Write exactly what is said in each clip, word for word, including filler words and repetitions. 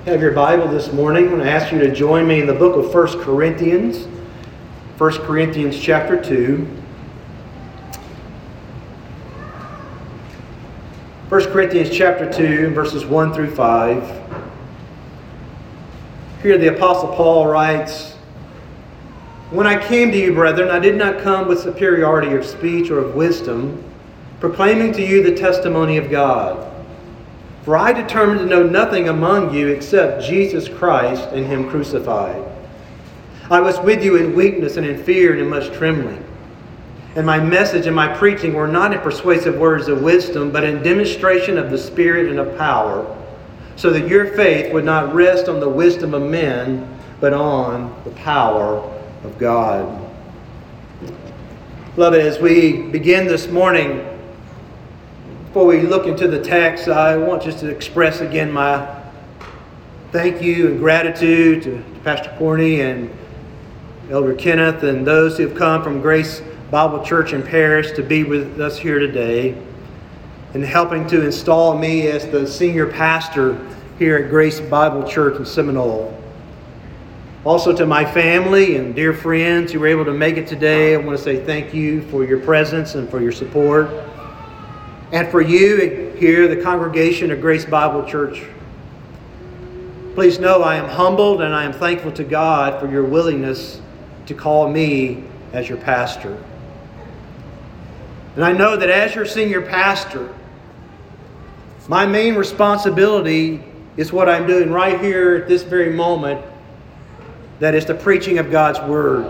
Have your Bible this morning. I'm going to ask you to join me in the book of First Corinthians. First Corinthians chapter two. First Corinthians chapter two, verses one through five. Here the Apostle Paul writes, "When I came to you, brethren, I did not come with superiority of speech or of wisdom, proclaiming to you the testimony of God. For I determined to know nothing among you except Jesus Christ and Him crucified. I was with you in weakness and in fear and in much trembling. And my message and my preaching were not in persuasive words of wisdom, but in demonstration of the Spirit and of power, so that your faith would not rest on the wisdom of men, but on the power of God." Beloved, as we begin this morning, before we look into the text, I want just to express again my thank you and gratitude to Pastor Corney and Elder Kenneth and those who have come from Grace Bible Church in Paris to be with us here today and helping to install me as the senior pastor here at Grace Bible Church in Seminole. Also to my family and dear friends who were able to make it today, I want to say thank you for your presence and for your support. And for you here, the congregation of Grace Bible Church, please know I am humbled and I am thankful to God for your willingness to call me as your pastor. And I know that as your senior pastor, my main responsibility is what I'm doing right here at this very moment, that is the preaching of God's Word.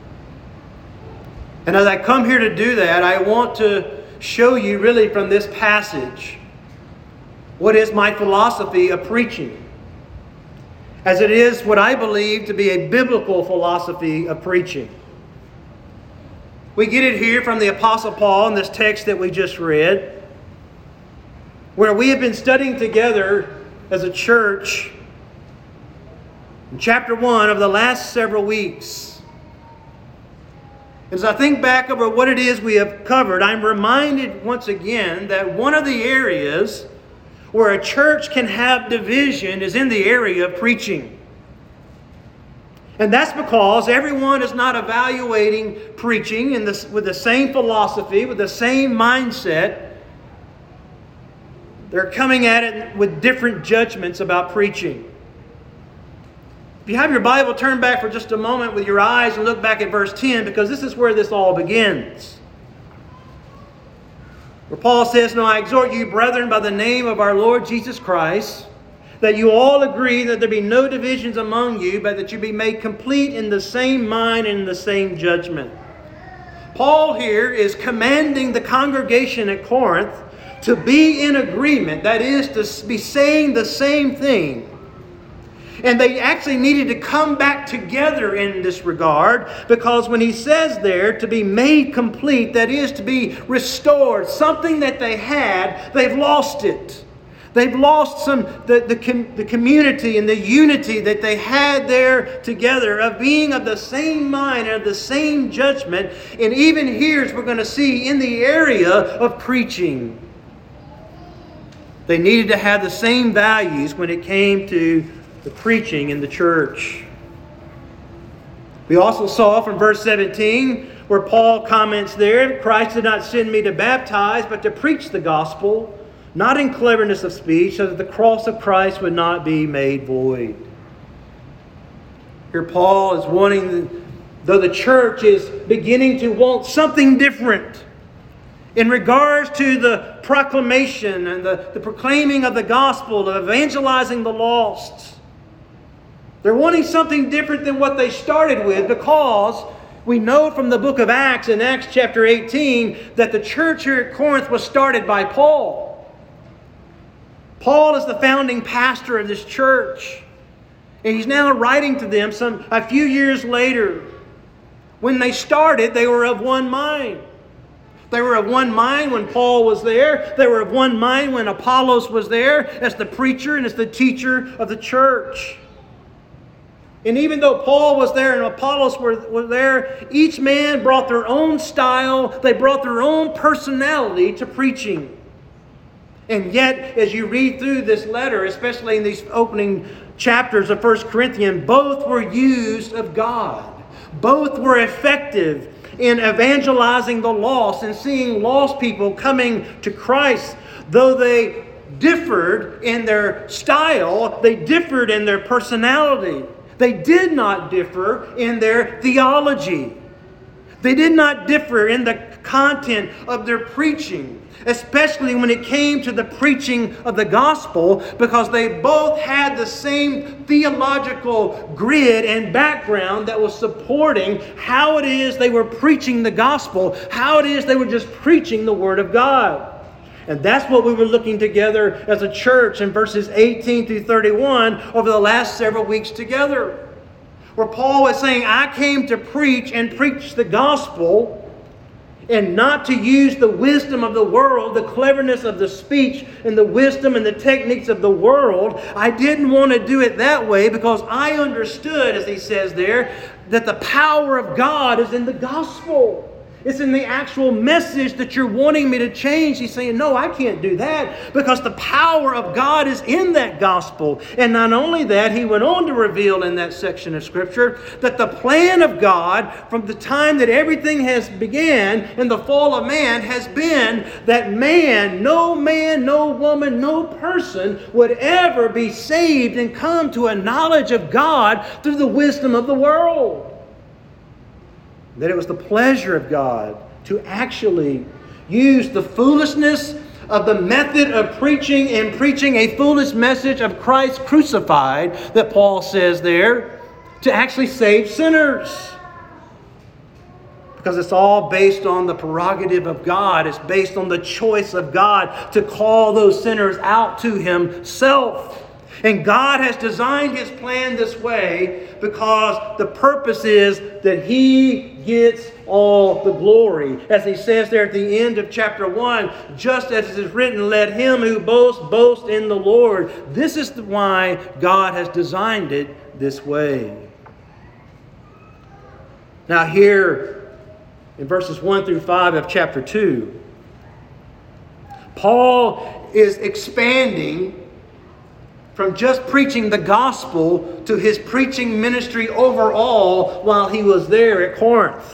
And as I come here to do that, I want to show you really from this passage what is my philosophy of preaching, as it is what I believe to be a biblical philosophy of preaching. We get it here from the Apostle Paul in this text that we just read, where we have been studying together as a church in chapter one of the last several weeks. As I think back over what it is we have covered, I'm reminded once again that one of the areas where a church can have division is in the area of preaching. And that's because everyone is not evaluating preaching in this, with the same philosophy, with the same mindset. They're coming at it with different judgments about preaching. If you have your Bible, turn back for just a moment with your eyes and look back at verse ten, because this is where this all begins. Where Paul says, "Now I exhort you, brethren, by the name of our Lord Jesus Christ, that you all agree that there be no divisions among you, but that you be made complete in the same mind and in the same judgment." Paul here is commanding the congregation at Corinth to be in agreement, that is, to be saying the same thing. And they actually needed to come back together in this regard, because when he says there to be made complete, that is to be restored, something that they had, they've lost it. They've lost some the, the, the community and the unity that they had there together of being of the same mind and of the same judgment. And even here, as we're going to see, in the area of preaching, they needed to have the same values when it came to the preaching in the church. We also saw from verse seventeen where Paul comments there, "Christ did not send me to baptize, but to preach the gospel, not in cleverness of speech, so that the cross of Christ would not be made void." Here Paul is wanting, though the church is beginning to want something different in regards to the proclamation and the, the proclaiming of the gospel, of evangelizing the lost. They're wanting something different than what they started with, because we know from the book of Acts, in Acts chapter eighteen, that the church here at Corinth was started by Paul. Paul is the founding pastor of this church. And he's now writing to them some a few years later. When they started, they were of one mind. They were of one mind when Paul was there. They were of one mind when Apollos was there as the preacher and as the teacher of the church. And even though Paul was there and Apollos were, were there, each man brought their own style. They brought their own personality to preaching. And yet, as you read through this letter, especially in these opening chapters of First Corinthians, both were used of God. Both were effective in evangelizing the lost and seeing lost people coming to Christ. Though they differed in their style, they differed in their personality. They did not differ in their theology. They did not differ in the content of their preaching, especially when it came to the preaching of the gospel, because they both had the same theological grid and background that was supporting how it is they were preaching the gospel, how it is they were just preaching the Word of God. And that's what we were looking together as a church in verses eighteen through thirty-one over the last several weeks together. Where Paul was saying, I came to preach and preach the gospel, and not to use the wisdom of the world, the cleverness of the speech, and the wisdom and the techniques of the world. I didn't want to do it that way because I understood, as he says there, that the power of God is in the gospel. It's in the actual message that you're wanting me to change. He's saying, no, I can't do that because the power of God is in that gospel. And not only that, he went on to reveal in that section of Scripture that the plan of God from the time that everything has began in the fall of man has been that man, no man, no woman, no person would ever be saved and come to a knowledge of God through the wisdom of the world. That it was the pleasure of God to actually use the foolishness of the method of preaching and preaching a foolish message of Christ crucified, that Paul says there, to actually save sinners. Because it's all based on the prerogative of God. It's based on the choice of God to call those sinners out to Himself. And God has designed His plan this way because the purpose is that He gets all the glory. As He says there at the end of chapter one, just as it is written, let him who boasts, boast in the Lord. This is why God has designed it this way. Now here in verses one through five of chapter two, Paul is expanding from just preaching the gospel to his preaching ministry overall while he was there at Corinth.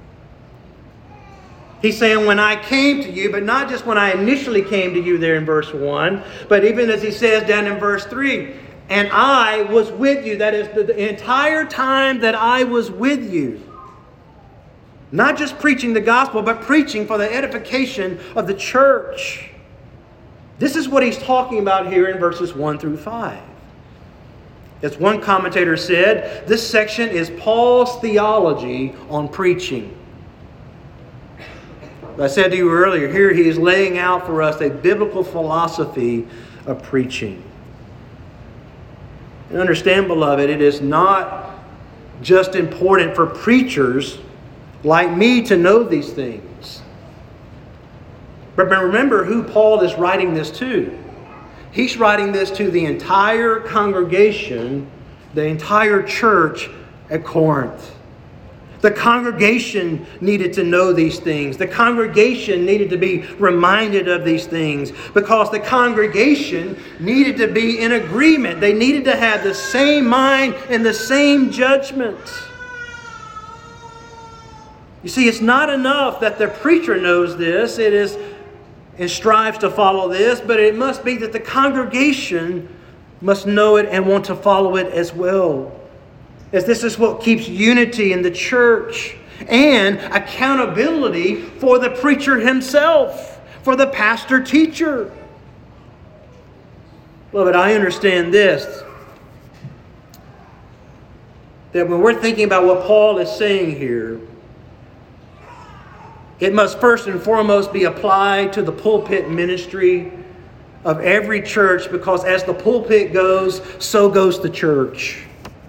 He's saying, when I came to you, but not just when I initially came to you there in verse one, but even as he says down in verse three, and I was with you. That is the entire time that I was with you. Not just preaching the gospel, but preaching for the edification of the church. This is what he's talking about here in verses one through five. As one commentator said, this section is Paul's theology on preaching. I said to you earlier, here he is laying out for us a biblical philosophy of preaching. And understand, beloved, it is not just important for preachers like me to know these things. But remember who Paul is writing this to. He's writing this to the entire congregation, the entire church at Corinth. The congregation needed to know these things. The congregation needed to be reminded of these things because the congregation needed to be in agreement. They needed to have the same mind and the same judgment. You see, it's not enough that the preacher knows this. It is and strives to follow this, but it must be that the congregation must know it and want to follow it as well. As this is what keeps unity in the church and accountability for the preacher himself, for the pastor teacher. Beloved, I understand this, that when we're thinking about what Paul is saying here, it must first and foremost be applied to the pulpit ministry of every church, because as the pulpit goes, so goes the church.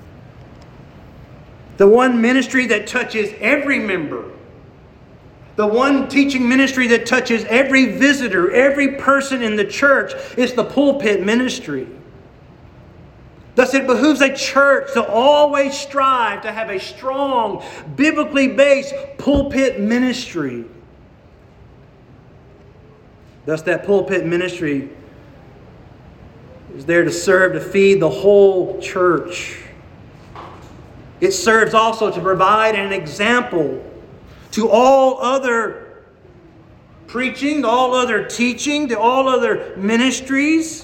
The one ministry that touches every member. The one teaching ministry that touches every visitor, every person in the church is the pulpit ministry. Thus it behooves a church to always strive to have a strong, biblically based pulpit ministry. Thus that pulpit ministry It was there to serve to feed the whole church. It serves also to provide an example to all other preaching, to all other teaching, to all other ministries,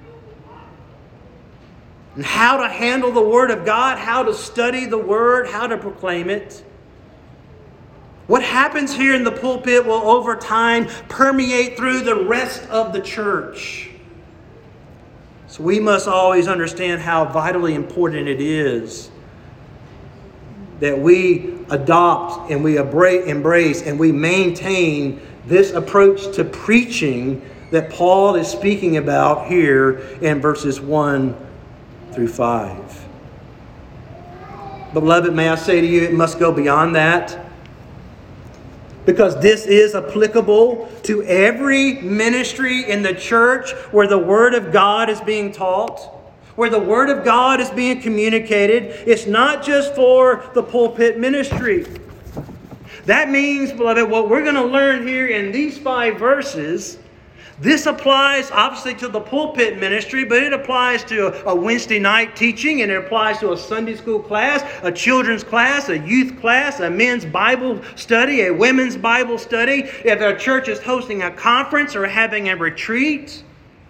and how to handle the Word of God, how to study the Word, how to proclaim it. What happens here in the pulpit will over time permeate through the rest of the church. So we must always understand how vitally important it is that we adopt and we embrace and we maintain this approach to preaching that Paul is speaking about here in verses one through five. Beloved, may I say to you, it must go beyond that. Because this is applicable to every ministry in the church where the Word of God is being taught, where the Word of God is being communicated. It's not just for the pulpit ministry. That means, beloved, what we're going to learn here in these five verses, this applies obviously to the pulpit ministry, but it applies to a Wednesday night teaching, and it applies to a Sunday school class, a children's class, a youth class, a men's Bible study, a women's Bible study. If our church is hosting a conference or having a retreat.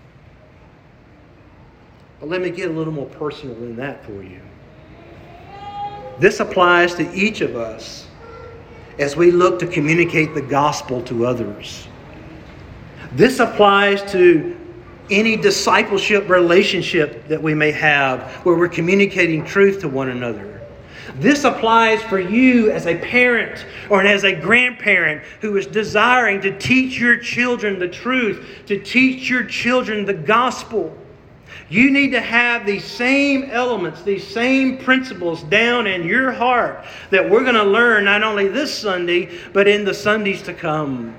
But let me get a little more personal than that for you. This applies to each of us as we look to communicate the gospel to others. This applies to any discipleship relationship that we may have where we're communicating truth to one another. This applies for you as a parent or as a grandparent who is desiring to teach your children the truth, to teach your children the gospel. You need to have these same elements, these same principles down in your heart that we're going to learn not only this Sunday, but in the Sundays to come.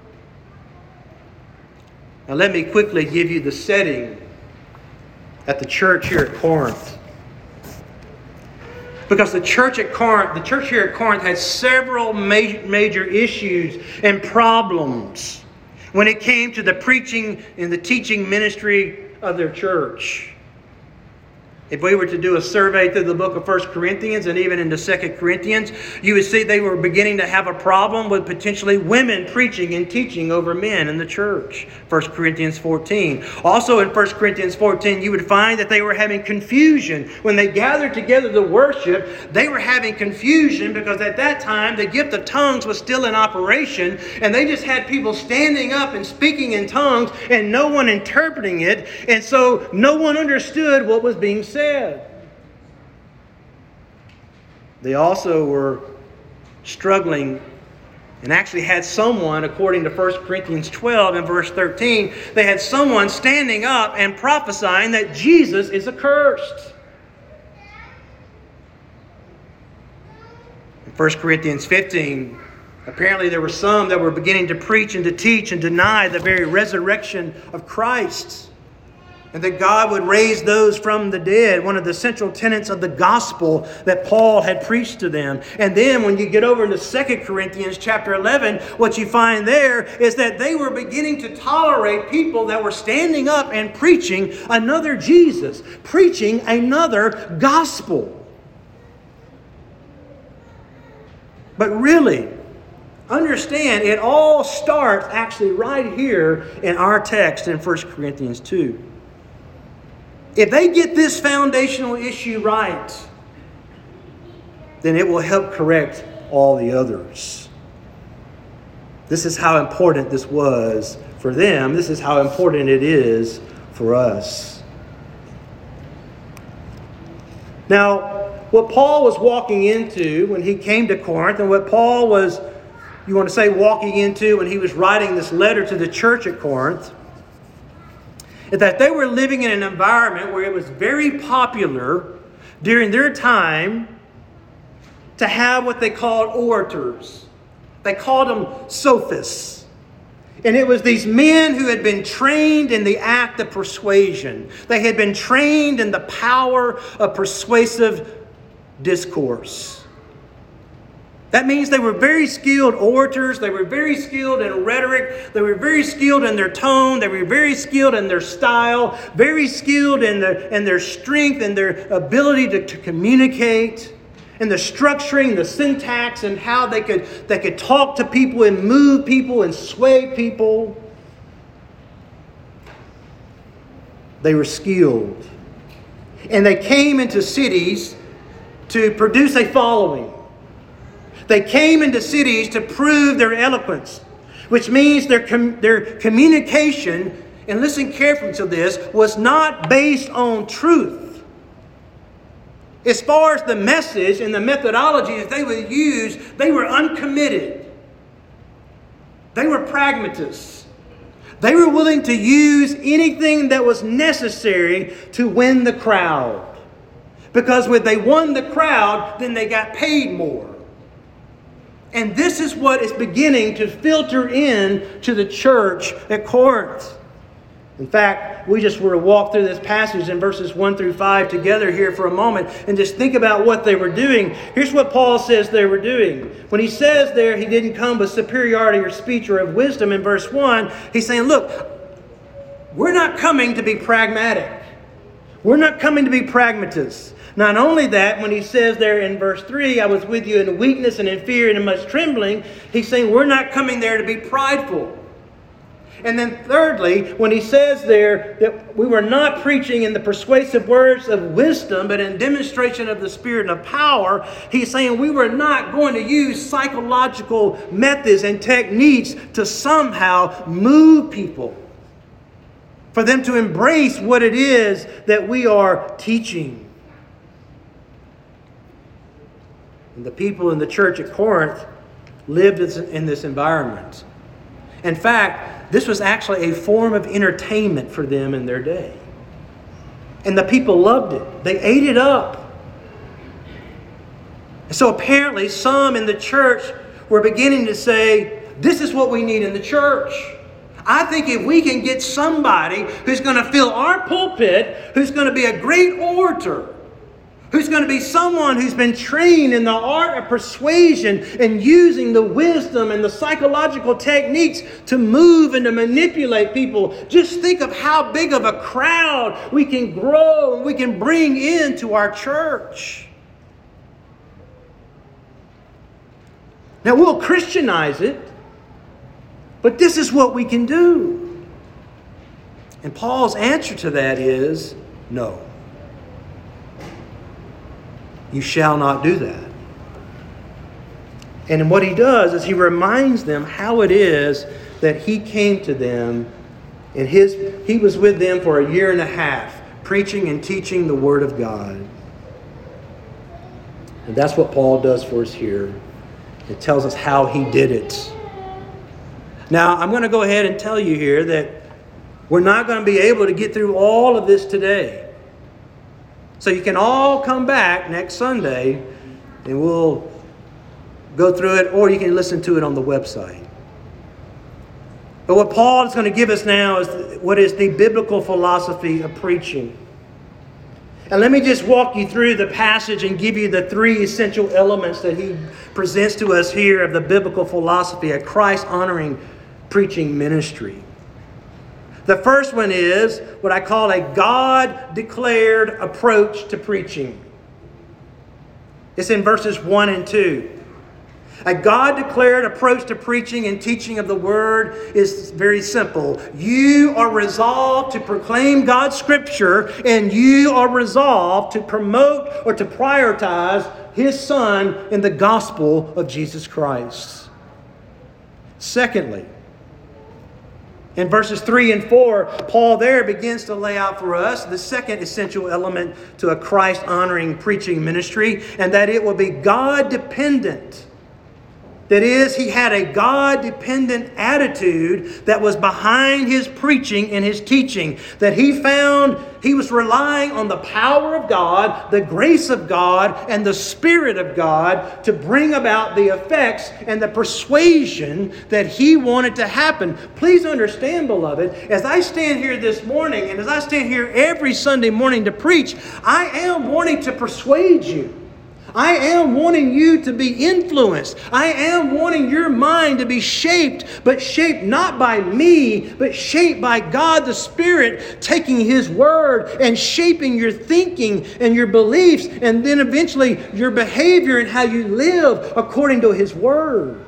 Now let me quickly give you the setting at the church here at Corinth. Because the church at Corinth, the church here at Corinth had several major, major issues and problems when it came to the preaching and the teaching ministry of their church. If we were to do a survey through the book of First Corinthians and even into Second Corinthians, you would see they were beginning to have a problem with potentially women preaching and teaching over men in the church. First Corinthians fourteen. Also in First Corinthians fourteen, you would find that they were having confusion. When they gathered together to worship, they were having confusion because at that time the gift of tongues was still in operation, and they just had people standing up and speaking in tongues and no one interpreting it, and so no one understood what was being said. They also were struggling and actually had someone, according to First Corinthians twelve and verse thirteen, they had someone standing up and prophesying that Jesus is accursed. In First Corinthians fifteen, apparently there were some that were beginning to preach and to teach and deny the very resurrection of Christ, and that God would raise those from the dead, one of the central tenets of the gospel that Paul had preached to them. And then when you get over into Second Corinthians chapter eleven, what you find there is that they were beginning to tolerate people that were standing up and preaching another Jesus, preaching another gospel. But really, understand, it all starts actually right here in our text in First Corinthians two. If they get this foundational issue right, then it will help correct all the others. This is how important this was for them. This is how important it is for us. Now, what Paul was walking into when he came to Corinth, and what Paul was, you want to say, walking into when he was writing this letter to the church at Corinth, is that they were living in an environment where it was very popular during their time to have what they called orators. They called them sophists. And it was these men who had been trained in the act of persuasion. They had been trained in the power of persuasive discourse. That means they were very skilled orators. They were very skilled in rhetoric. They were very skilled in their tone. They were very skilled in their style. Very skilled in their, in their strength and their ability to, to communicate. And the structuring, the syntax, and how they could, they could talk to people and move people and sway people. They were skilled. And they came into cities to produce a following. They came into cities to prove their eloquence, which means their, com- their communication, and listen carefully to this, was not based on truth. As far as the message and the methodology that they would use, they were uncommitted. They were pragmatists. They were willing to use anything that was necessary to win the crowd. Because when they won the crowd, then they got paid more. And this is what is beginning to filter in to the church at Corinth. In fact, we just were to walk through this passage in verses one through five together here for a moment and just think about what they were doing. Here's what Paul says they were doing. When he says there he didn't come with superiority or speech or of wisdom in verse one, he's saying, look, we're not coming to be pragmatic. We're not coming to be pragmatists. Not only that, when he says there in verse three, I was with you in weakness and in fear and in much trembling, he's saying we're not coming there to be prideful. And then thirdly, when he says there that we were not preaching in the persuasive words of wisdom, but in demonstration of the Spirit and of power, he's saying we were not going to use psychological methods and techniques to somehow move people, for them to embrace what it is that we are teaching. And the people in the church at Corinth lived in this environment. In fact, this was actually a form of entertainment for them in their day. And the people loved it. They ate it up. And so apparently some in the church were beginning to say, this is what we need in the church. I think if we can get somebody who's going to fill our pulpit, who's going to be a great orator, who's going to be someone who's been trained in the art of persuasion and using the wisdom and the psychological techniques to move and to manipulate people. Just think of how big of a crowd we can grow and we can bring into our church. Now we'll Christianize it, but this is what we can do. And Paul's answer to that is no. You shall not do that. And what he does is he reminds them how it is that he came to them. And his, he was with them for a year and a half, preaching and teaching the Word of God. And that's what Paul does for us here. It tells us how he did it. Now, I'm going to go ahead and tell you here that we're not going to be able to get through all of this today. So you can all come back next Sunday and we'll go through it, or you can listen to it on the website. But what Paul is going to give us now is what is the biblical philosophy of preaching. And let me just walk you through the passage and give you the three essential elements that he presents to us here of the biblical philosophy, a Christ-honoring preaching ministry. The first one is what I call a God-declared approach to preaching. It's in verses one and two. A God-declared approach to preaching and teaching of the Word is very simple. You are resolved to proclaim God's Scripture, and you are resolved to promote or to prioritize His Son in the gospel of Jesus Christ. Secondly, in verses three and four, Paul there begins to lay out for us the second essential element to a Christ-honoring preaching ministry, and that it will be God-dependent. That is, he had a God-dependent attitude that was behind his preaching and his teaching. That he found he was relying on the power of God, the grace of God, and the Spirit of God to bring about the effects and the persuasion that he wanted to happen. Please understand, beloved, as I stand here this morning and as I stand here every Sunday morning to preach, I am wanting to persuade you. I am wanting you to be influenced. I am wanting your mind to be shaped, but shaped not by me, but shaped by God the Spirit, taking His Word and shaping your thinking and your beliefs, and then eventually your behavior and how you live according to His Word.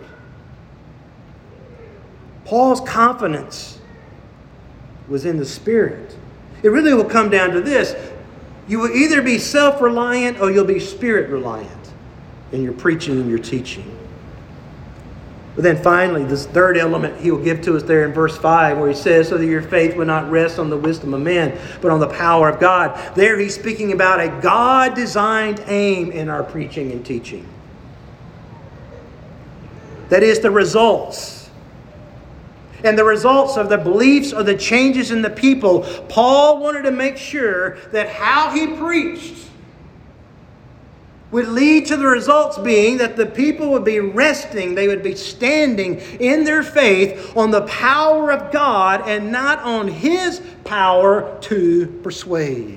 Paul's confidence was in the Spirit. It really will come down to this. You will either be self-reliant or you'll be Spirit-reliant in your preaching and your teaching. But then finally, this third element he will give to us there in verse five, where he says, so that your faith will not rest on the wisdom of men, but on the power of God. There he's speaking about a God-designed aim in our preaching and teaching. That is, the results. And the results of the beliefs or the changes in the people. Paul wanted to make sure that how he preached would lead to the results being that the people would be resting, they would be standing in their faith on the power of God and not on His power to persuade.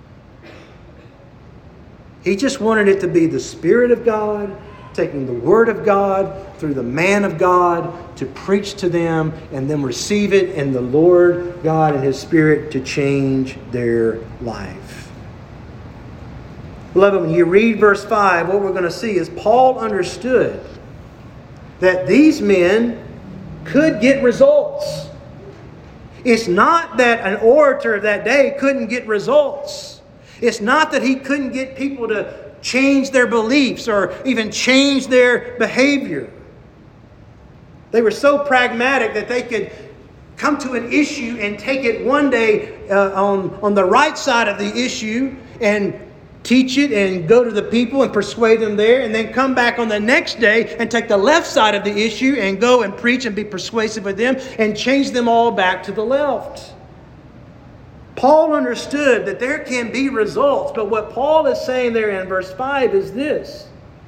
He just wanted it to be the Spirit of God taking the Word of God through the man of God to preach to them and then receive it in the Lord God and His Spirit to change their life. Beloved, when you read verse five, what we're going to see is Paul understood that these men could get results. It's not that an orator of that day couldn't get results. It's not that he couldn't get people to change their beliefs or even change their behavior. They were so pragmatic that they could come to an issue and take it one day uh, on, on the right side of the issue and teach it and go to the people and persuade them there, and then come back on the next day and take the left side of the issue and go and preach and be persuasive with them and change them all back to the left. Paul understood that there can be results, but what Paul is saying there in verse five is this.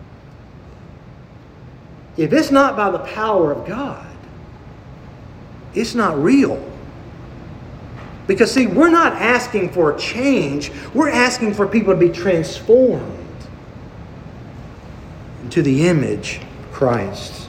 If it's not by the power of God, it's not real. Because see, we're not asking for a change. We're asking for people to be transformed into the image of Christ.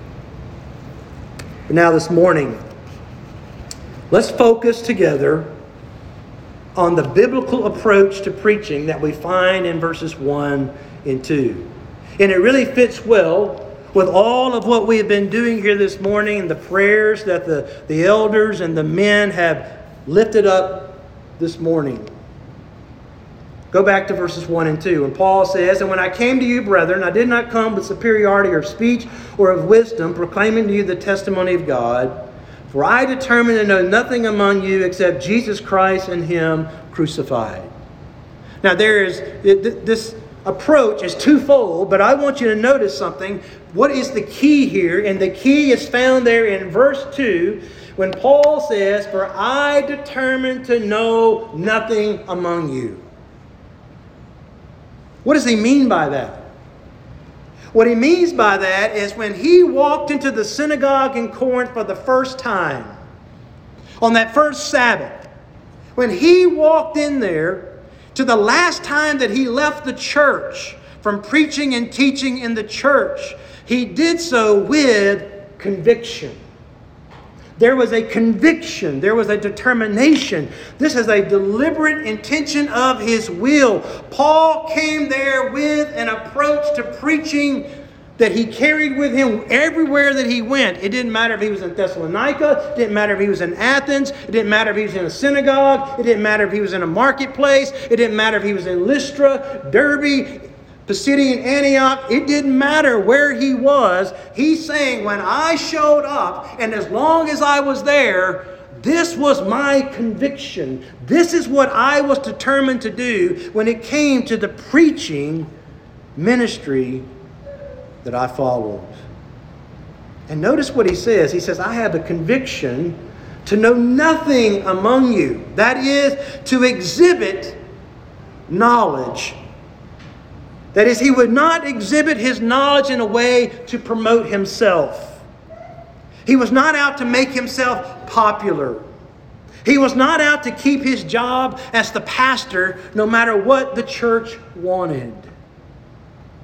But now this morning, let's focus together on the biblical approach to preaching that we find in verses one and two. And it really fits well with all of what we have been doing here this morning and the prayers that the, the elders and the men have lifted up this morning. Go back to verses one and two. And Paul says, and when I came to you, brethren, I did not come with superiority of speech or of wisdom, proclaiming to you the testimony of God. For I determined to know nothing among you except Jesus Christ and Him crucified. Now there is, this approach is twofold, but I want you to notice something. What is the key here? And the key is found there in verse two when Paul says, for I determined to know nothing among you. What does he mean by that? What he means by that is when he walked into the synagogue in Corinth for the first time, on that first Sabbath, when he walked in there to the last time that he left the church from preaching and teaching in the church, he did so with conviction. There was a conviction. There was a determination. This is a deliberate intention of his will. Paul came there with an approach to preaching that he carried with him everywhere that he went. It didn't matter if he was in Thessalonica. It didn't matter if he was in Athens. It didn't matter if he was in a synagogue. It didn't matter if he was in a marketplace. It didn't matter if he was in Lystra, Derbe, Pisidian Antioch. It didn't matter where he was. He's saying, when I showed up, and as long as I was there, this was my conviction. This is what I was determined to do when it came to the preaching ministry that I followed. And notice what he says. He says, I have a conviction to know nothing among you. That is, to exhibit knowledge. That is, he would not exhibit his knowledge in a way to promote himself. He was not out to make himself popular. He was not out to keep his job as the pastor no matter what the church wanted.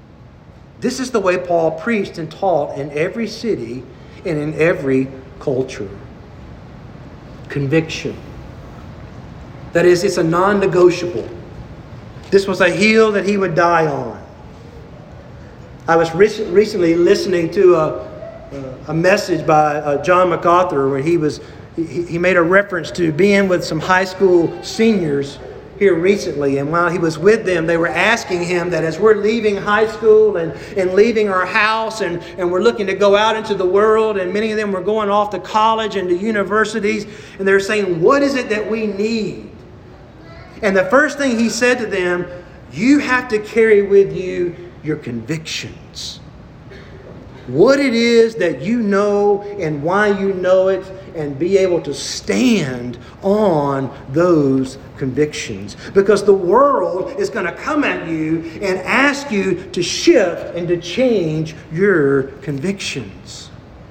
This is the way Paul preached and taught in every city and in every culture. Conviction. That is, it's a non-negotiable. This was a hill that he would die on. I was re- recently listening to a, a message by uh, John MacArthur where he was he, he made a reference to being with some high school seniors here recently. And while he was with them, they were asking him that as we're leaving high school and, and leaving our house and, and we're looking to go out into the world, and many of them were going off to college and to universities, and they're saying, what is it that we need? And the first thing he said to them, you have to carry with you your convictions. What it is that you know and why you know it, and be able to stand on those convictions. Because the world is going to come at you and ask you to shift and to change your convictions.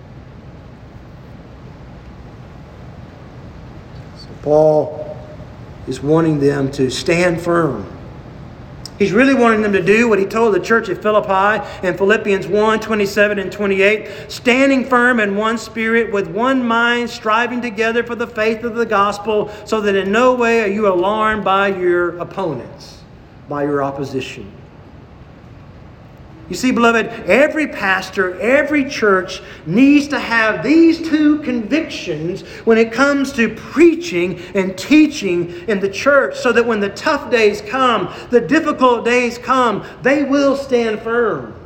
So Paul is wanting them to stand firm. He's really wanting them to do what he told the church at Philippi in Philippians one, twenty-seven and twenty-eight. Standing firm in one spirit, with one mind, striving together for the faith of the gospel, so that in no way are you alarmed by your opponents, by your opposition. You see, beloved, every pastor, every church needs to have these two convictions when it comes to preaching and teaching in the church, so that when the tough days come, the difficult days come, they will stand firm.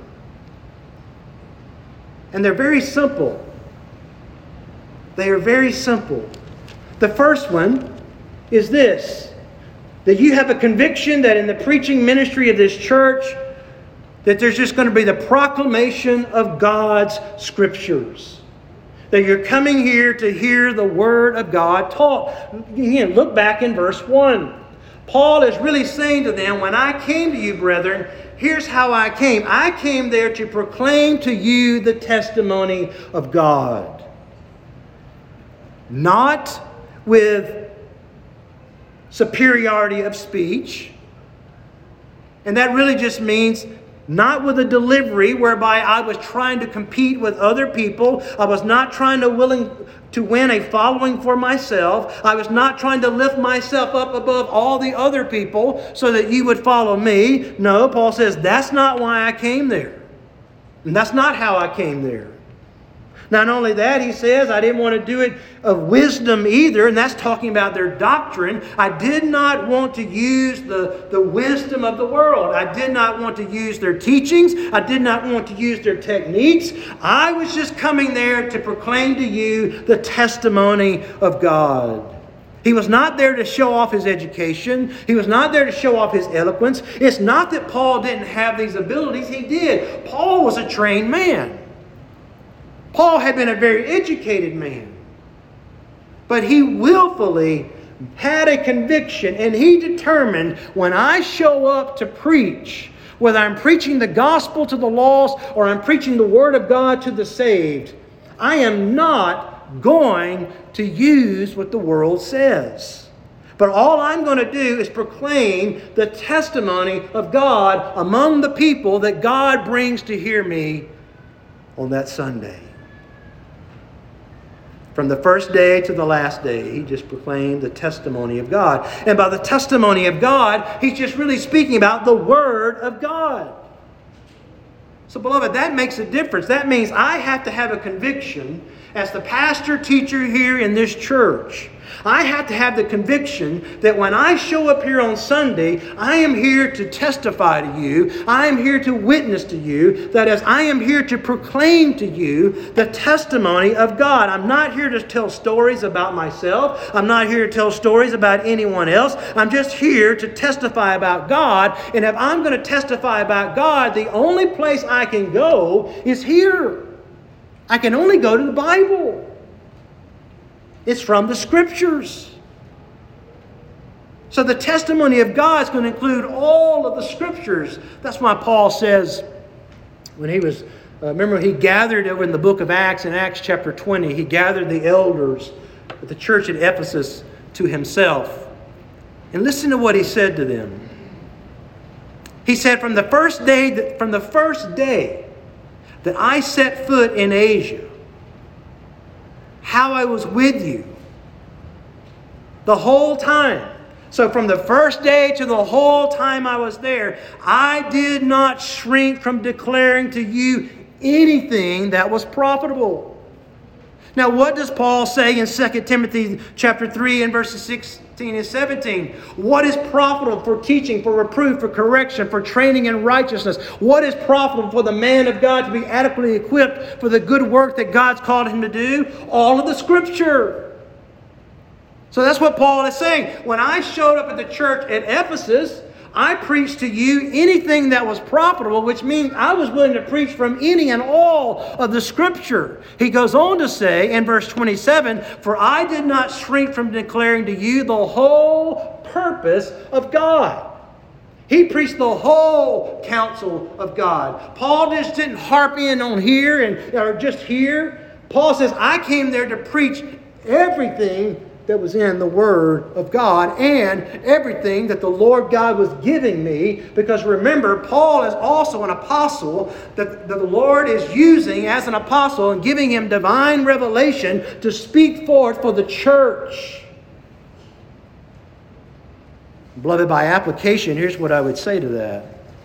And they're very simple. They are very simple. The first one is this, that you have a conviction that in the preaching ministry of this church, that there's just going to be the proclamation of God's Scriptures. That you're coming here to hear the Word of God taught. Again, look back in verse one. Paul is really saying to them, when I came to you, brethren, here's how I came. I came there to proclaim to you the testimony of God. Not with superiority of speech. And that really just means not with a delivery whereby I was trying to compete with other people. I was not trying to willing to win a following for myself. I was not trying to lift myself up above all the other people so that you would follow me. No, Paul says that's not why I came there. And that's not how I came there. Not only that, he says, I didn't want to do it of wisdom either, and that's talking about their doctrine. I did not want to use the, the wisdom of the world. I did not want to use their teachings. I did not want to use their techniques. I was just coming there to proclaim to you the testimony of God. He was not there to show off his education. He was not there to show off his eloquence. It's not that Paul didn't have these abilities. He did. Paul was a trained man. Paul had been a very educated man. But he willfully had a conviction, and he determined, when I show up to preach, whether I'm preaching the gospel to the lost or I'm preaching the Word of God to the saved, I am not going to use what the world says. But all I'm going to do is proclaim the testimony of God among the people that God brings to hear me on that Sunday. From the first day to the last day, he just proclaimed the testimony of God. And by the testimony of God, he's just really speaking about the Word of God. So, beloved, that makes a difference. That means I have to have a conviction as the pastor teacher here in this church. I have to have the conviction that when I show up here on Sunday, I am here to testify to you. I am here to witness to you. That is, I am here to proclaim to you the testimony of God. I'm not here to tell stories about myself. I'm not here to tell stories about anyone else. I'm just here to testify about God. And if I'm going to testify about God, the only place I can go is here. I can only go to the Bible. It's from the Scriptures. So the testimony of God is going to include all of the Scriptures. That's why Paul says, when he was, uh, remember he gathered over in the book of Acts, in Acts chapter twenty, he gathered the elders at the church at Ephesus to himself. And listen to what he said to them. He said, from the first day that, from the first day that I set foot in Asia, how I was with you the whole time. So from the first day to the whole time I was there, I did not shrink from declaring to you anything that was profitable. Now, what does Paul say in Second Timothy chapter three and verses sixteen and seventeen? What is profitable for teaching, for reproof, for correction, for training in righteousness? What is profitable for the man of God to be adequately equipped for the good work that God's called him to do? All of the Scripture. So that's what Paul is saying. When I showed up at the church at Ephesus, I preached to you anything that was profitable, which means I was willing to preach from any and all of the Scripture. He goes on to say in verse twenty-seven, for I did not shrink from declaring to you the whole purpose of God. He preached the whole counsel of God. Paul just didn't harp in on here and or just here. Paul says, I came there to preach everything that was in the Word of God and everything that the Lord God was giving me. Because remember, Paul is also an apostle that the Lord is using as an apostle and giving him divine revelation to speak forth for the church. Beloved, by application, here's what I would say to that.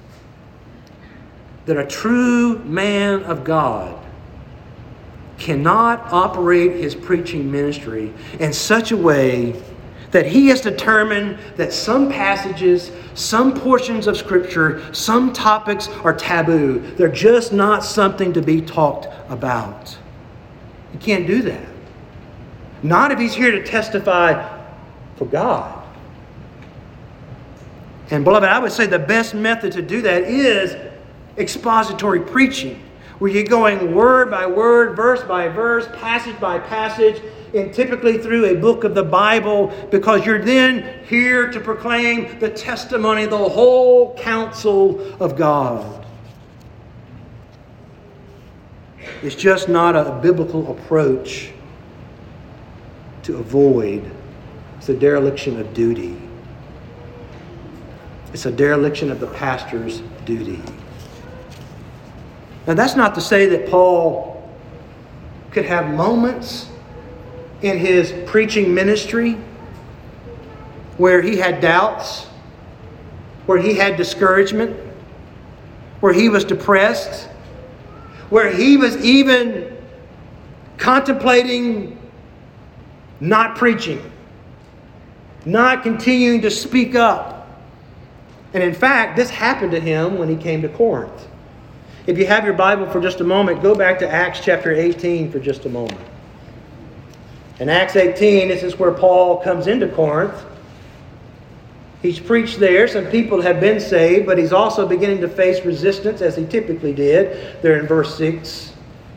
That a true man of God cannot operate his preaching ministry in such a way that he has determined that some passages, some portions of Scripture, some topics are taboo. They're just not something to be talked about. He can't do that. Not if he's here to testify for God. And beloved, I would say the best method to do that is expository preaching, where you're going word by word, verse by verse, passage by passage, and typically through a book of the Bible, because you're then here to proclaim the testimony, the whole counsel of God. It's just not a biblical approach to avoid. It's a dereliction of duty. It's a dereliction of the pastor's duty. Now, that's not to say that Paul could have moments in his preaching ministry where he had doubts, where he had discouragement, where he was depressed, where he was even contemplating not preaching, not continuing to speak up. And in fact, this happened to him when he came to Corinth. If you have your Bible for just a moment, go back to Acts chapter eighteen for just a moment. In Acts eighteen, this is where Paul comes into Corinth. He's preached there. Some people have been saved, but he's also beginning to face resistance, as he typically did. There in verse six.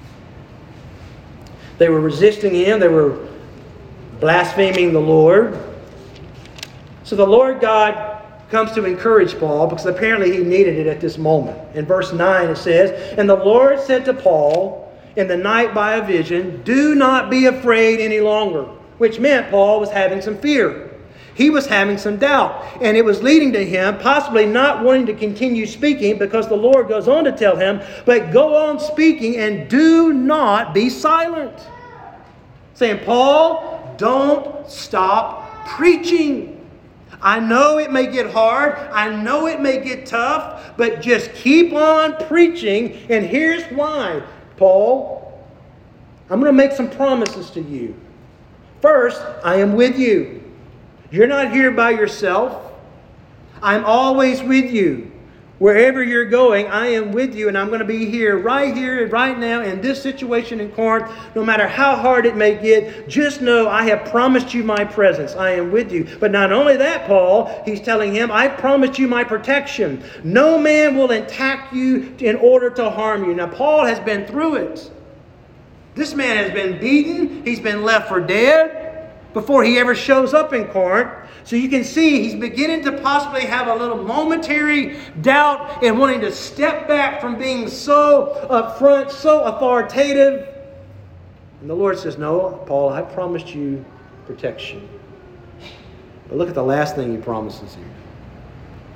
They were resisting him. They were blaspheming the Lord. So the Lord God comes to encourage Paul, because apparently he needed it at this moment. In verse nine it says, and the Lord said to Paul in the night by a vision, do not be afraid any longer. Which meant Paul was having some fear. He was having some doubt. And it was leading to him possibly not wanting to continue speaking, because the Lord goes on to tell him, but go on speaking and do not be silent. Saying, Paul, don't stop preaching. I know it may get hard. I know it may get tough. But just keep on preaching. And here's why, Paul. I'm going to make some promises to you. First, I am with you. You're not here by yourself. I'm always with you. Wherever you're going, I am with you, and I'm going to be here, right here, right now, in this situation in Corinth. No matter how hard it may get, just know I have promised you my presence. I am with you. But not only that, Paul, he's telling him, I promised you my protection. No man will attack you in order to harm you. Now, Paul has been through it. This man has been beaten. He's been left for dead before he ever shows up in Corinth. So you can see he's beginning to possibly have a little momentary doubt and wanting to step back from being so upfront, so authoritative. And the Lord says, no, Paul, I promised you protection. But look at the last thing he promises here.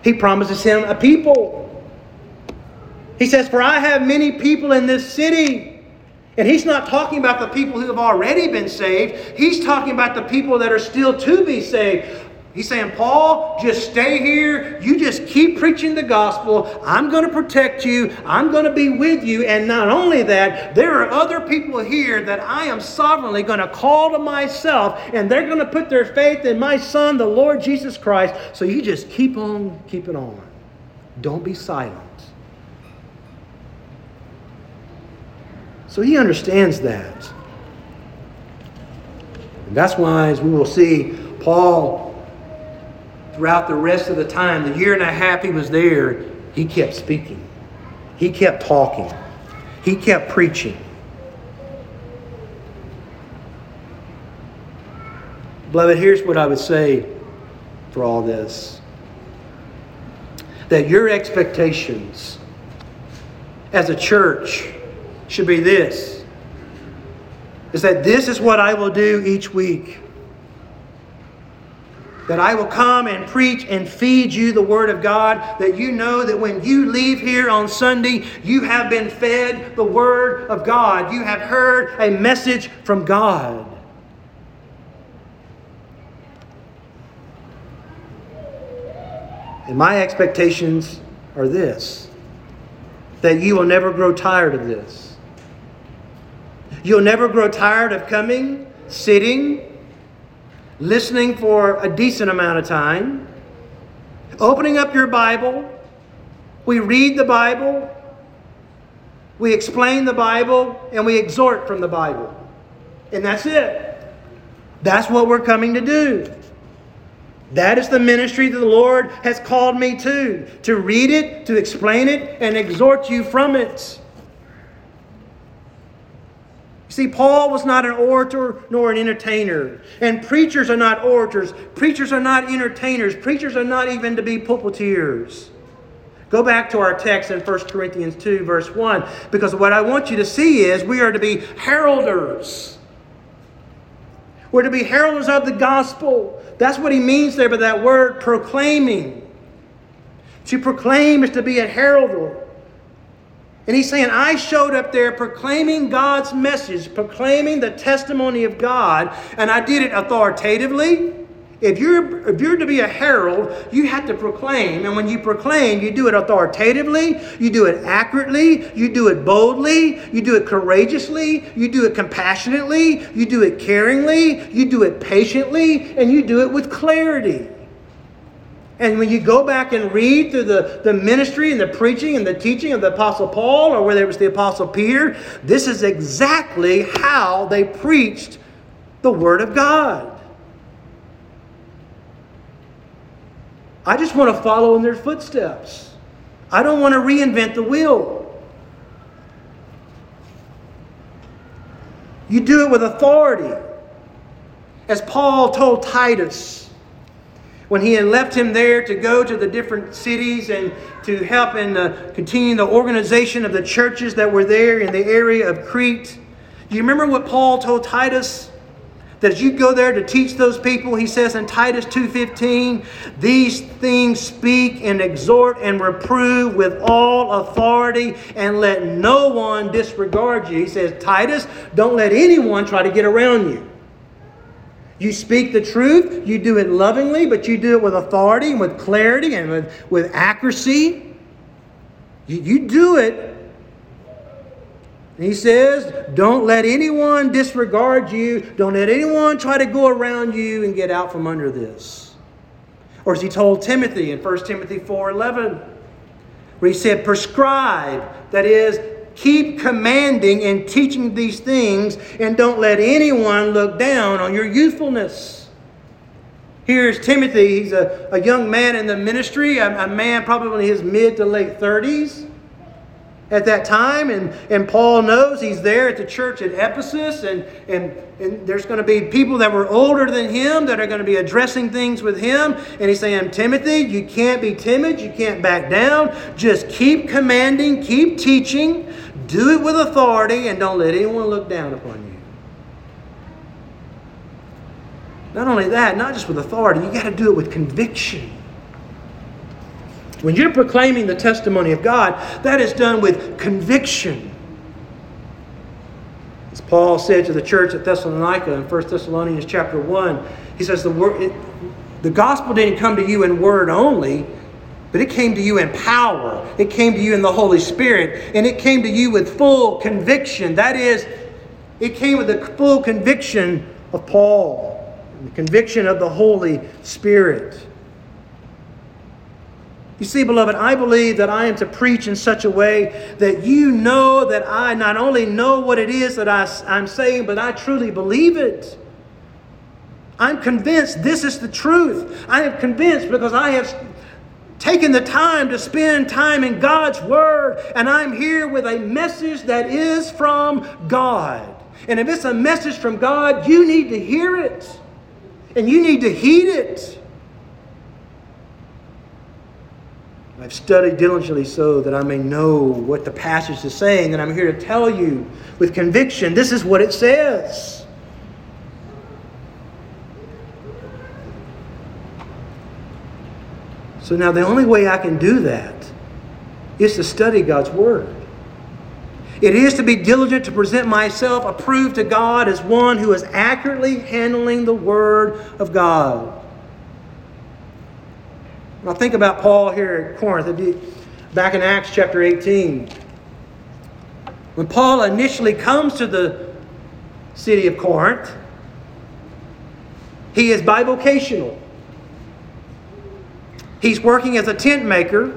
He promises him a people. He says, for I have many people in this city. And he's not talking about the people who have already been saved. He's talking about the people that are still to be saved. He's saying, Paul, just stay here. You just keep preaching the gospel. I'm going to protect you. I'm going to be with you. And not only that, there are other people here that I am sovereignly going to call to myself. And they're going to put their faith in my Son, the Lord Jesus Christ. So you just keep on keeping on. Don't be silent. So he understands that. And that's why, as we will see, Paul, throughout the rest of the time, the year and a half he was there, he kept speaking. He kept talking. He kept preaching. Beloved, here's what I would say for all this. That your expectations as a church should be this. Is that this is what I will do each week. That I will come and preach and feed you the Word of God. That you know that when you leave here on Sunday, you have been fed the Word of God. You have heard a message from God. And my expectations are this. That you will never grow tired of this. You'll never grow tired of coming, sitting, listening for a decent amount of time, opening up your Bible. We read the Bible, we explain the Bible, and we exhort from the Bible. And that's it. That's what we're coming to do. That is the ministry that the Lord has called me to. To read it, to explain it, and exhort you from it. See, Paul was not an orator nor an entertainer. And preachers are not orators. Preachers are not entertainers. Preachers are not even to be pulpiteers. Go back to our text in First Corinthians two, verse one. Because what I want you to see is we are to be heralders. We're to be heralders of the gospel. That's what he means there by that word proclaiming. To proclaim is to be a heralder. And he's saying, I showed up there proclaiming God's message, proclaiming the testimony of God, and I did it authoritatively. If you're, if you're to be a herald, you have to proclaim. And when you proclaim, you do it authoritatively, you do it accurately, you do it boldly, you do it courageously, you do it compassionately, you do it caringly, you do it patiently, and you do it with clarity. And when you go back and read through the, the ministry and the preaching and the teaching of the Apostle Paul, or whether it was the Apostle Peter, this is exactly how they preached the Word of God. I just want to follow in their footsteps. I don't want to reinvent the wheel. You do it with authority. As Paul told Titus, when he had left him there to go to the different cities and to help in uh, continue the organization of the churches that were there in the area of Crete. Do you remember what Paul told Titus? That as you go there to teach those people, he says in Titus two fifteen, these things speak and exhort and reprove with all authority, and let no one disregard you. He says, Titus, don't let anyone try to get around you. You speak the truth, you do it lovingly, but you do it with authority and with clarity and with, with accuracy. You, you do it. And he says, don't let anyone disregard you. Don't let anyone try to go around you and get out from under this. Or as he told Timothy in First Timothy four eleven, where he said, prescribe, that is, keep commanding and teaching these things, and don't let anyone look down on your youthfulness. Here's Timothy. He's a, a young man in the ministry, a, a man probably in his mid to late thirties at that time. And, and Paul knows he's there at the church at Ephesus, and, and, and there's going to be people that were older than him that are going to be addressing things with him. And he's saying, Timothy, you can't be timid. You can't back down. Just keep commanding, keep teaching. Do it with authority, and don't let anyone look down upon you. Not only that, not just with authority, you got to do it with conviction. When you're proclaiming the testimony of God, that is done with conviction. As Paul said to the church at Thessalonica in First Thessalonians chapter one, he says the word, it, the gospel didn't come to you in word only, but it came to you in power. It came to you in the Holy Spirit, and it came to you with full conviction. That is, it came with the full conviction of Paul, the conviction of the Holy Spirit. You see, beloved, I believe that I am to preach in such a way that you know that I not only know what it is that I, I'm saying, but I truly believe it. I'm convinced this is the truth. I am convinced because I have taken the time to spend time in God's Word, and I'm here with a message that is from God. And if it's a message from God, you need to hear it, and you need to heed it. I've studied diligently so that I may know what the passage is saying, and I'm here to tell you with conviction, this is what it says. So now the only way I can do that is to study God's Word. It is to be diligent to present myself approved to God as one who is accurately handling the Word of God. Now think about Paul here at Corinth, back in Acts chapter eighteen. When Paul initially comes to the city of Corinth, he is bivocational. He's working as a tent maker.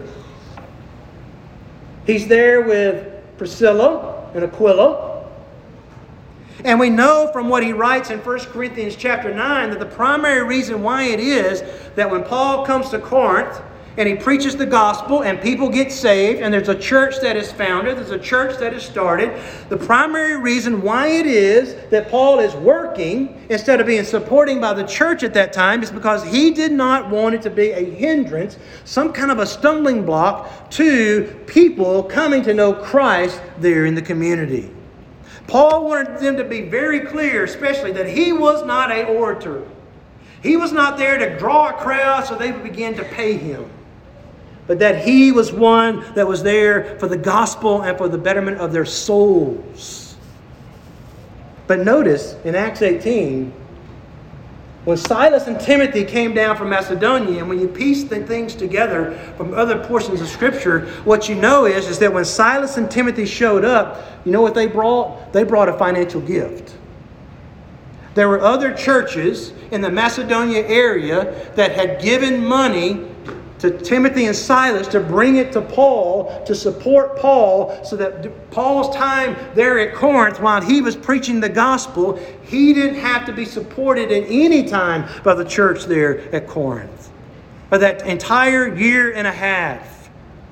He's there with Priscilla and Aquila. And we know from what he writes in First Corinthians chapter nine that the primary reason why it is that when Paul comes to Corinth and he preaches the gospel and people get saved and there's a church that is founded, there's a church that is started, the primary reason why it is that Paul is working instead of being supported by the church at that time is because he did not want it to be a hindrance, some kind of a stumbling block to people coming to know Christ there in the community. Paul wanted them to be very clear, especially that he was not an orator. He was not there to draw a crowd so they would begin to pay him. But that he was one that was there for the gospel and for the betterment of their souls. But notice in Acts eighteen, when Silas and Timothy came down from Macedonia, and when you piece the things together from other portions of Scripture, what you know is, is that when Silas and Timothy showed up, you know what they brought? They brought a financial gift. There were other churches in the Macedonia area that had given money to Timothy and Silas to bring it to Paul, to support Paul, so that Paul's time there at Corinth, while he was preaching the gospel, he didn't have to be supported at any time by the church there at Corinth. For that entire year and a half.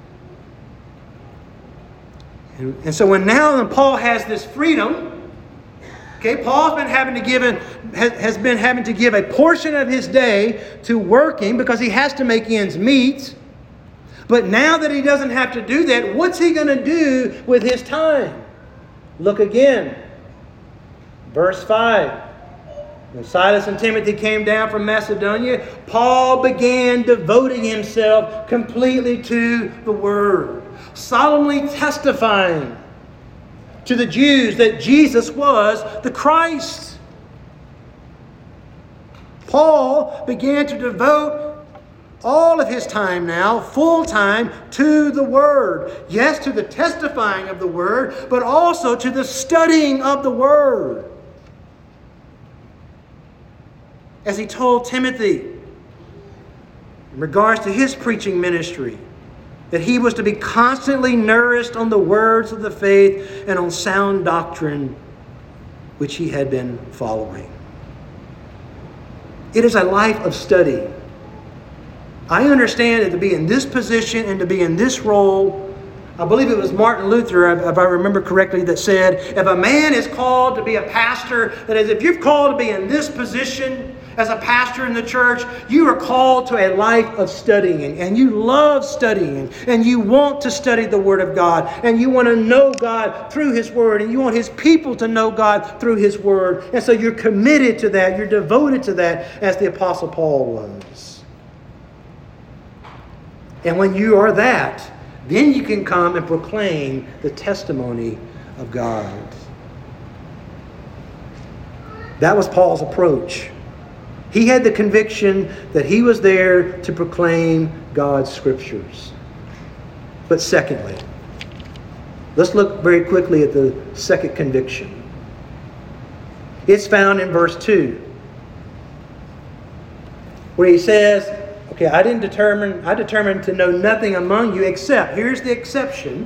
And, and so when now when Paul has this freedom, okay, Paul's been having to give an, has, has been having to give a portion of his day to working because he has to make ends meet. But now that he doesn't have to do that, what's he going to do with his time? Look again. Verse five. When Silas and Timothy came down from Macedonia, Paul began devoting himself completely to the Word, solemnly testifying to the Jews that Jesus was the Christ. Paul began to devote all of his time now, full time, to the Word. Yes, to the testifying of the Word, but also to the studying of the Word. As he told Timothy in regards to his preaching ministry, that he was to be constantly nourished on the words of the faith and on sound doctrine which he had been following. It is a life of study. I understand that to be in this position and to be in this role, I believe it was Martin Luther, if I remember correctly, that said, if a man is called to be a pastor, that is, if you're called to be in this position as a pastor in the church, you are called to a life of studying, and you love studying, and you want to study the Word of God, and you want to know God through His Word, and you want His people to know God through His Word, and so you're committed to that, you're devoted to that, as the Apostle Paul was. And when you are that, then you can come and proclaim the testimony of God. That was Paul's approach. He had the conviction that he was there to proclaim God's Scriptures. But secondly, let's look very quickly at the second conviction. It's found in verse two, where he says, okay, I didn't determine, I determined to know nothing among you except, here's the exception,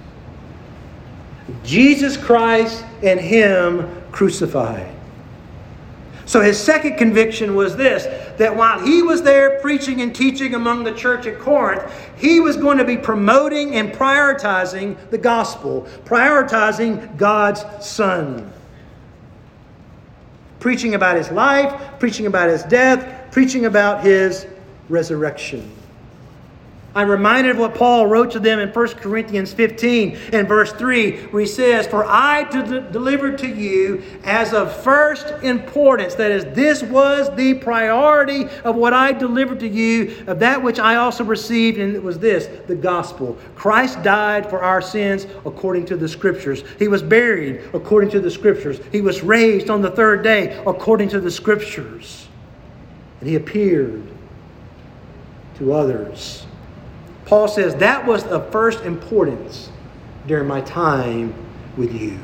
Jesus Christ and Him crucified. So his second conviction was this, that while he was there preaching and teaching among the church at Corinth, he was going to be promoting and prioritizing the gospel, prioritizing God's Son. Preaching about His life, preaching about His death, preaching about His resurrection. I'm reminded of what Paul wrote to them in First Corinthians fifteen and verse three, where he says, "For I de- delivered to you as of first importance," that is, this was the priority of what I delivered to you, of that which I also received, and it was this, the gospel. Christ died for our sins according to the Scriptures. He was buried according to the Scriptures. He was raised on the third day according to the Scriptures. And He appeared to others. Paul says that was of first importance during my time with you.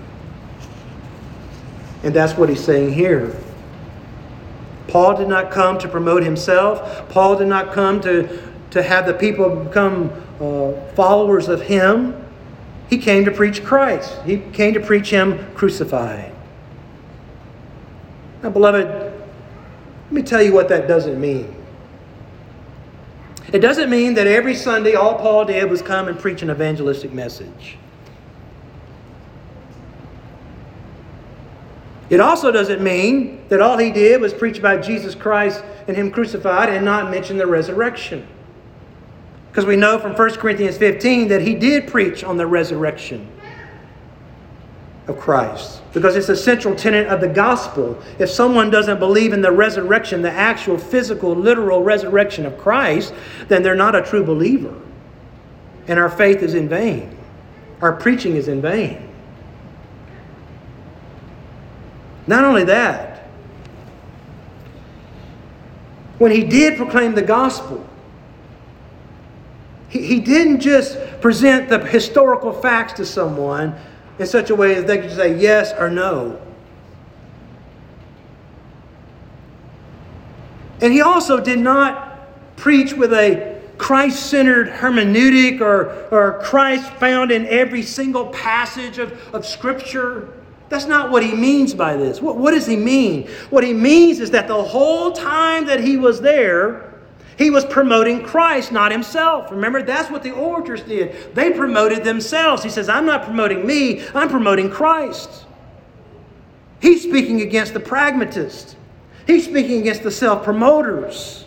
And that's what he's saying here. Paul did not come to promote himself. Paul did not come to, to have the people become uh, followers of him. He came to preach Christ. He came to preach Him crucified. Now, beloved, let me tell you what that doesn't mean. It doesn't mean that every Sunday all Paul did was come and preach an evangelistic message. It also doesn't mean that all he did was preach about Jesus Christ and Him crucified and not mention the resurrection. Because we know from First Corinthians fifteen that he did preach on the resurrection of Christ. Because it's a central tenet of the gospel. If someone doesn't believe in the resurrection, the actual physical, literal resurrection of Christ, then they're not a true believer. And our faith is in vain. Our preaching is in vain. Not only that, when he did proclaim the gospel, he, he didn't just present the historical facts to someone in such a way that they could say yes or no. And he also did not preach with a Christ-centered hermeneutic or, or Christ found in every single passage of, of Scripture. That's not what he means by this. What, what does he mean? What he means is that the whole time that he was there, he was promoting Christ, not himself. Remember, that's what the orators did. They promoted themselves. He says, I'm not promoting me, I'm promoting Christ. He's speaking against the pragmatists. He's speaking against the self-promoters.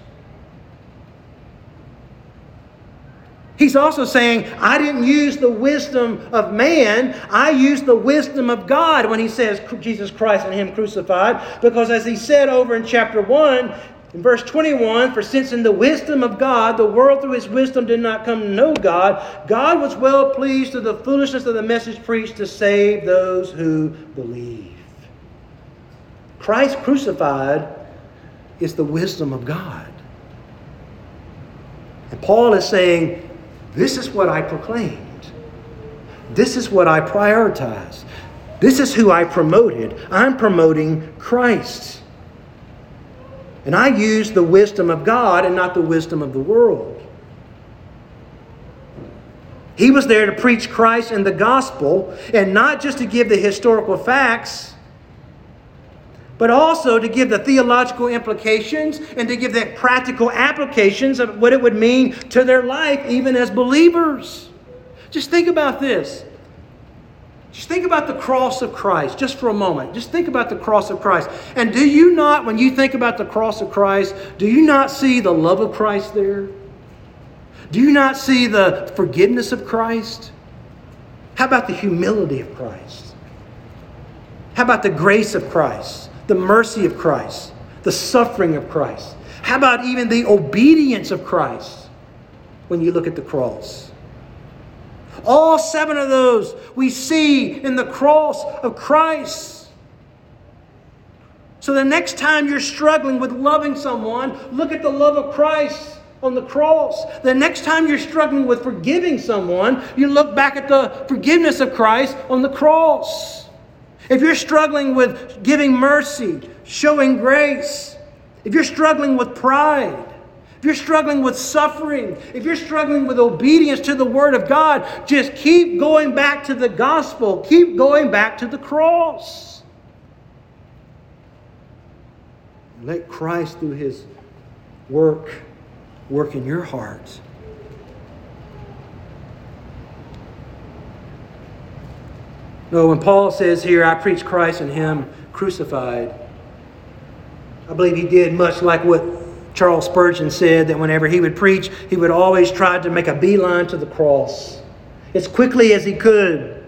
He's also saying, I didn't use the wisdom of man. I used the wisdom of God when he says Jesus Christ and Him crucified. Because as he said over in chapter one, in verse twenty-one, for since in the wisdom of God, the world through His wisdom did not come to know God, God was well pleased through the foolishness of the message preached to save those who believe. Christ crucified is the wisdom of God. And Paul is saying, this is what I proclaimed. This is what I prioritized. This is who I promoted. I'm promoting Christ. And I use the wisdom of God and not the wisdom of the world. He was there to preach Christ and the gospel, and not just to give the historical facts, but also to give the theological implications and to give the practical applications of what it would mean to their life, even as believers. Just think about this. Just think about the cross of Christ, just for a moment. Just think about the cross of Christ. And do you not, when you think about the cross of Christ, do you not see the love of Christ there? Do you not see the forgiveness of Christ? How about the humility of Christ? How about the grace of Christ? The mercy of Christ? The suffering of Christ? How about even the obedience of Christ? when you look at the cross. All seven of those we see in the cross of Christ. So the next time you're struggling with loving someone, look at the love of Christ on the cross. The next time you're struggling with forgiving someone, you look back at the forgiveness of Christ on the cross. If you're struggling with giving mercy, showing grace, if you're struggling with pride, if you're struggling with suffering, if you're struggling with obedience to the Word of God, just keep going back to the gospel. Keep going back to the cross. Let Christ, through His work, work in your heart. No, when Paul says here, I preach Christ and Him crucified, I believe he did much like what Charles Spurgeon said, that whenever he would preach, he would always try to make a beeline to the cross as quickly as he could.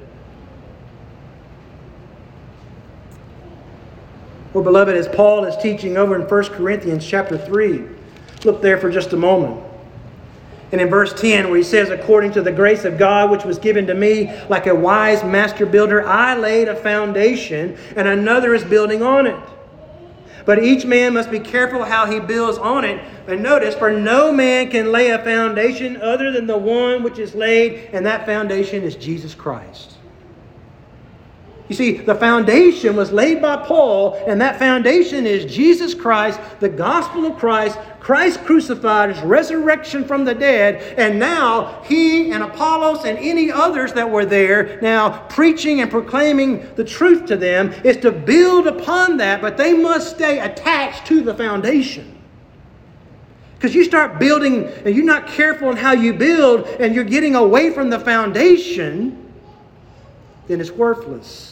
Well, beloved, as Paul is teaching over in First Corinthians chapter three, look there for just a moment. And in verse ten, where he says, according to the grace of God which was given to me, like a wise master builder, I laid a foundation, and another is building on it. But each man must be careful how he builds on it. And notice, for no man can lay a foundation other than the one which is laid, and that foundation is Jesus Christ. You see, the foundation was laid by Paul, and that foundation is Jesus Christ, the gospel of Christ, Christ crucified, His resurrection from the dead, and now he and Apollos and any others that were there now preaching and proclaiming the truth to them is to build upon that, but they must stay attached to the foundation. Because you start building and you're not careful in how you build and you're getting away from the foundation, then it's worthless.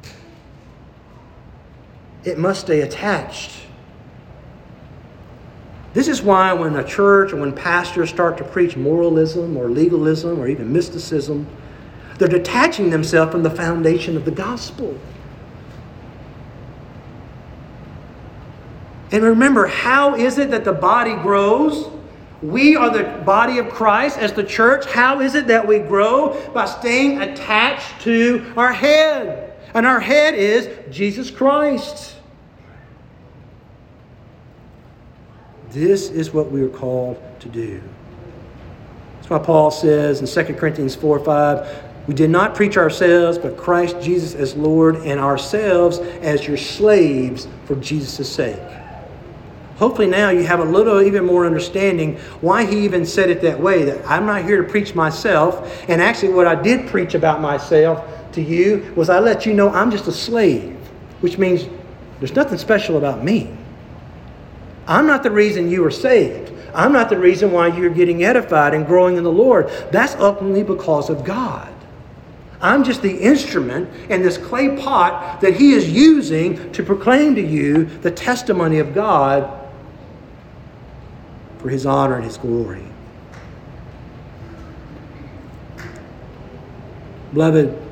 It must stay attached. This is why when a church or when pastors start to preach moralism or legalism or even mysticism, they're detaching themselves from the foundation of the gospel. And remember, how is it that the body grows? We are the body of Christ as the church. How is it that we grow? By staying attached to our head. And our head is Jesus Christ. This is what we are called to do. That's why Paul says in Second Corinthians four five, we did not preach ourselves, but Christ Jesus as Lord, and ourselves as your slaves for Jesus' sake. Hopefully now you have a little even more understanding why he even said it that way, that I'm not here to preach myself. And actually what I did preach about myself to you was I let you know I'm just a slave, which means there's nothing special about me. I'm not the reason you are saved. I'm not the reason why you're getting edified and growing in the Lord. That's ultimately because of God. I'm just the instrument in this clay pot that He is using to proclaim to you the testimony of God for His honor and His glory. Beloved,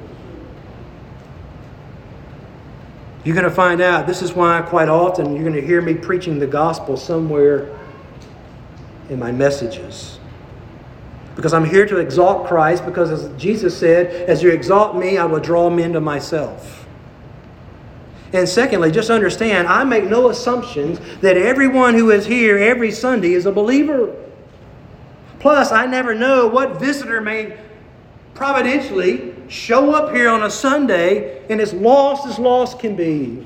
you're going to find out, this is why quite often you're going to hear me preaching the gospel somewhere in my messages. Because I'm here to exalt Christ, because as Jesus said, as you exalt me, I will draw men to myself. And secondly, just understand, I make no assumptions that everyone who is here every Sunday is a believer. Plus, I never know what visitor may providentially show up here on a Sunday and as lost as lost can be.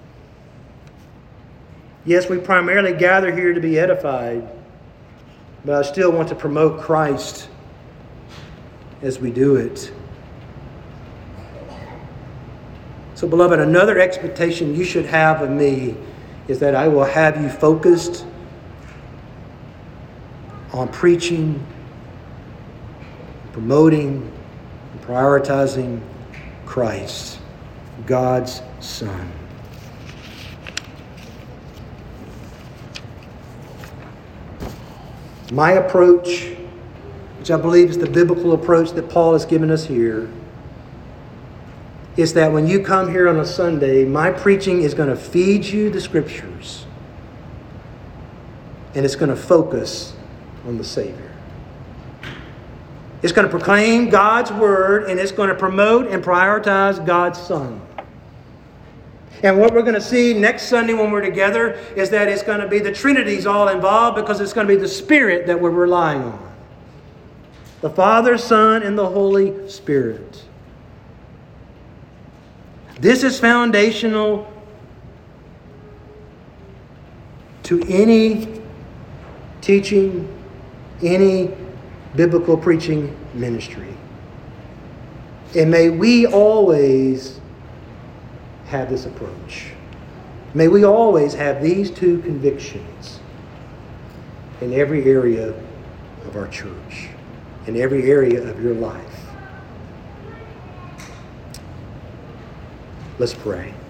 Yes, we primarily gather here to be edified, but I still want to promote Christ as we do it. So, beloved, another expectation you should have of me is that I will have you focused on preaching, promoting, and prioritizing Christ, God's Son. My approach, which I believe is the biblical approach that Paul has given us here, is that when you come here on a Sunday, my preaching is going to feed you the Scriptures. And it's going to focus on the Savior. It's going to proclaim God's Word, and it's going to promote and prioritize God's Son. And what we're going to see next Sunday when we're together is that it's going to be the Trinity's all involved, because it's going to be the Spirit that we're relying on. The Father, Son, and the Holy Spirit. This is foundational to any teaching, any biblical preaching ministry. And may we always have this approach. May we always have these two convictions in every area of our church, in every area of your life. Let's pray.